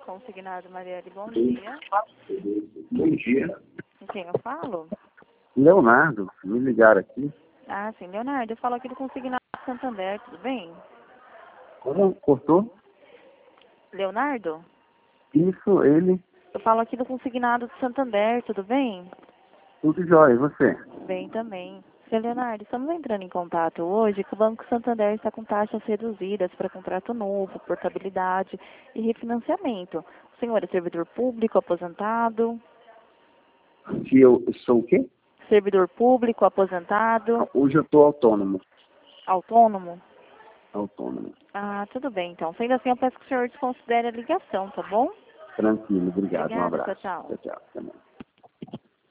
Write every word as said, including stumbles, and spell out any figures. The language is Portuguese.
Consignado Marielle, bom dia. Bom dia. Com quem eu falo? Leonardo, me ligaram aqui. Ah, sim, Leonardo, eu falo aqui do Consignado Santander, tudo bem? Como? Cortou? Leonardo? Isso, ele. Eu falo aqui do Consignado de Santander, tudo bem? Tudo jóia, e você? Bem também. Seu Leonardo, estamos entrando em contato hoje que o Banco Santander está com taxas reduzidas para contrato novo, portabilidade e refinanciamento. O senhor é servidor público, aposentado? Se eu sou o quê? Servidor público, aposentado, Hoje eu estou autônomo. autônomo? Autônomo. Ah, tudo bem, então. Sendo assim, eu peço que o senhor desconsidere a ligação, tá bom? Tranquilo, obrigado. Um Obrigada, abraço. tchau, tchau. Tchau, tchau. Até mais.